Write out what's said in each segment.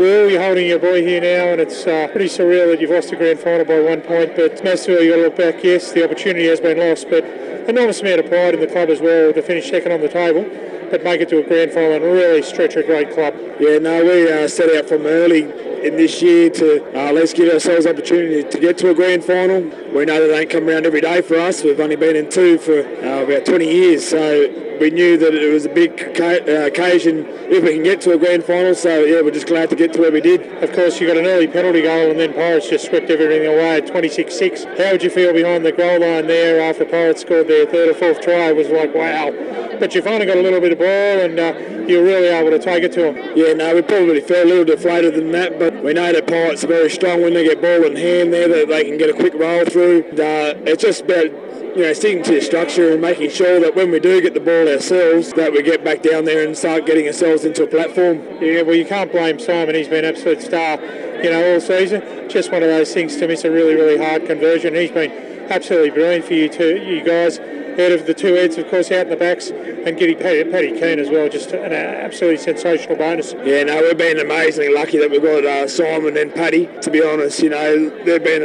Will, you're holding your boy here now, and it's pretty surreal that you've lost the grand final by 1 point, but massively you've got to look back. Yes, the opportunity has been lost, but enormous amount of pride in the club as well to finish second on the table, but make it to a grand final and really stretch a great club. Yeah, no, we set out from early in this year to let's give ourselves opportunity to get to a grand final. We know that they don't come around every day for us. We've only been in two for about 20 years, so we knew that it was a big occasion if we can get to a grand final. So yeah, we're just glad to get to where we did. Of course, you got an early penalty goal, and then Pirates just swept everything away at 26-6. How would you feel behind the goal line there after Pirates scored their third or fourth try? It was like, wow. But you've only got a little bit of ball, and you're really able to take it to them. Yeah, no, we probably felt a little deflated than that, but we know that Pirates are very strong when they get ball in hand there, that they can get a quick roll through. It's just about sticking to the structure and making sure that when we do get the ball ourselves, that we get back down there and start getting ourselves into a platform. Yeah, well, you can't blame Simon. He's been an absolute star, all season. Just one of those things to miss a really, really hard conversion. He's been absolutely brilliant for you guys. Out of the two heads, of course, out in the backs, and getting Paddy Keane as well, just an absolutely sensational bonus. Yeah, no, we've been amazingly lucky that we've got Simon and Paddy. To be honest, they've been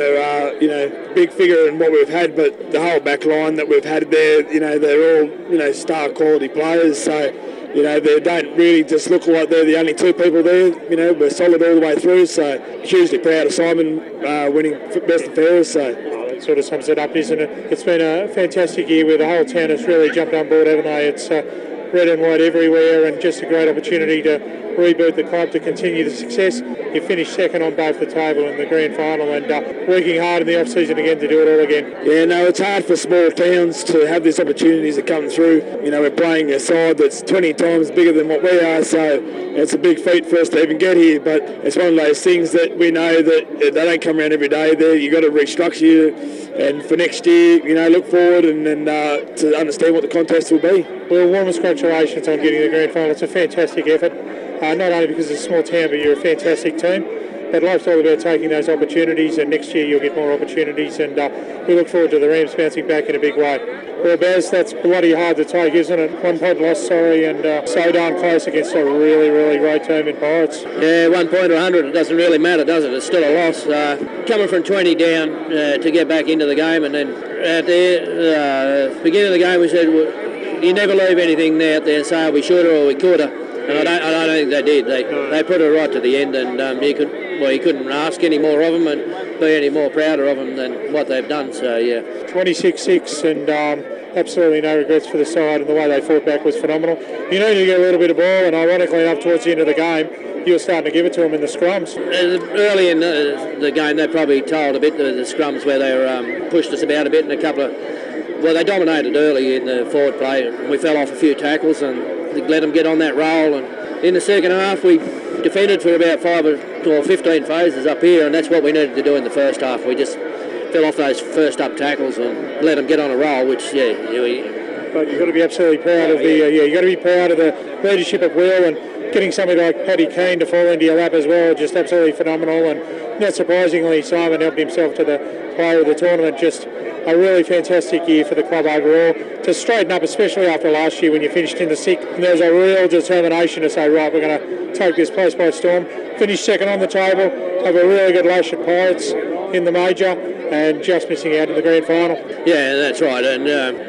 a big figure in what we've had, but the whole back line that we've had there, they're all star quality players. So they don't really just look like they're the only two people there. We're solid all the way through. So hugely proud of Simon winning best and fairest. So. Sort of sums it up, isn't it? It's been a fantastic year where the whole town has really jumped on board, haven't they? It's red and white everywhere, and just a great opportunity to reboot the club to continue the success. You finished second on both the table in the grand final, and working hard in the off-season again to do it all again. Yeah, no, it's hard for small towns to have these opportunities to come through. We're playing a side that's 20 times bigger than what we are, so it's a big feat for us to even get here, but it's one of those things that we know that they don't come around every day. You've got to restructure, and for next year, look forward and to understand what the contest will be. Well, warmest congratulations on getting the grand final. It's a fantastic effort. Not only because it's a small town, but you're a fantastic team. But life's all about taking those opportunities, and next year you'll get more opportunities, and we look forward to the Rams bouncing back in a big way. Well, Baz, that's bloody hard to take, isn't it? 1 point loss, and so darn close against a really, really great team in Pirates. Yeah, 1 point or 100, it doesn't really matter, does it? It's still a loss. Coming from 20 down to get back into the game, and then at the beginning of the game we said, well, you never leave anything out there and say, we should or we could have. And I don't think they did. They put it right to the end, and you couldn't ask any more of them and be any more prouder of them than what they've done. So yeah, 26-6, and absolutely no regrets for the side, and the way they fought back was phenomenal. You need to get a little bit of ball, and ironically enough, towards the end of the game, you were starting to give it to them in the scrums. Early in the game, they probably told a bit the scrums where they pushed us about a bit, and a couple of. Well, they dominated early in the forward play, and we fell off a few tackles and let them get on that roll. And in the second half, we defended for about 5 or 15 phases up here, and that's what we needed to do in the first half. We just fell off those first up tackles and let them get on a roll, which, But you've got to be absolutely proud of you've got to be proud of the leadership of Will, and getting somebody like Paddy Keane to fall into your lap as well, just absolutely phenomenal. And not surprisingly, Simon helped himself to the player of the tournament. Just a really fantastic year for the club overall. To straighten up, especially after last year when you finished in the sixth, there was a real determination to say, right, we're going to take this place by storm. Finish second on the table, have a really good lash at Pirates in the major, and just missing out in the grand final. Yeah, that's right. And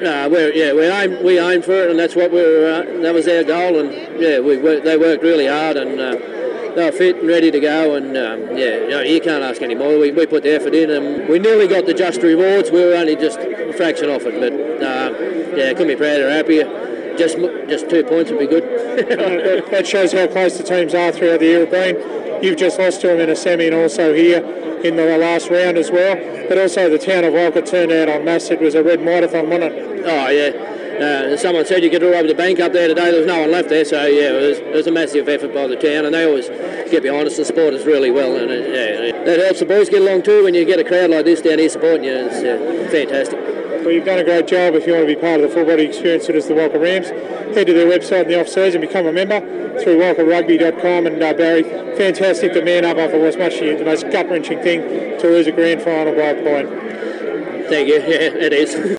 we aimed for it, and that's what that was our goal. And they worked really hard, and they were fit and ready to go. And you can't ask any more. We put the effort in, and we nearly got the just rewards. We were only just a fraction off it, but couldn't be prouder or happier. Just 2 points would be good. That shows how close the teams are throughout the year have been. You've just lost to them in a semi, and also here in the last round as well. But also the town of Walcott turned out en masse. It was a red marathon, wasn't it? Oh yeah. Someone said you could draw over the bank up there today. There was no one left there, so yeah, it was a massive effort by the town, and they always get behind us and support us really well. And that helps the boys get along too. When you get a crowd like this down here supporting you, it's fantastic. Well, you've done a great job. If you want to be part of the full body experience that is the Walcott Rams, head to their website in the off-season, become a member through walcottrugby.com. And Barry, fantastic to man up after what's much the most gut-wrenching thing, to lose a grand final by a point. Thank you. Yeah, it is.